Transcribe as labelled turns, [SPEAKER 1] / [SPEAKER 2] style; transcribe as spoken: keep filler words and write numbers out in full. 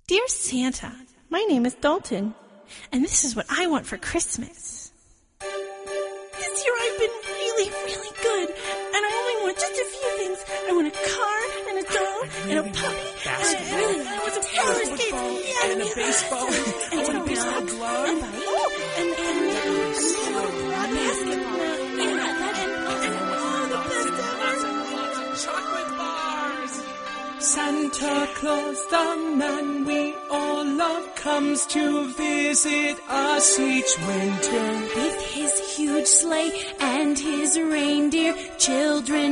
[SPEAKER 1] Dear Santa, my name is Dalton, and this is what I want for Christmas. This year I've been really, really good, and I only want just a few things. I want a car and a doll and a puppy and a really I want some roller skates yeah,
[SPEAKER 2] and a baseball
[SPEAKER 1] and,
[SPEAKER 2] and,
[SPEAKER 1] and
[SPEAKER 2] a baseball glove
[SPEAKER 1] and, oh, and, and, and, and a basketball. Yeah, that and, and all the best ever.
[SPEAKER 2] Chocolate bars. Santa Claus, the man we all love, comes to visit us each winter.
[SPEAKER 3] With his huge sleigh and his reindeer, children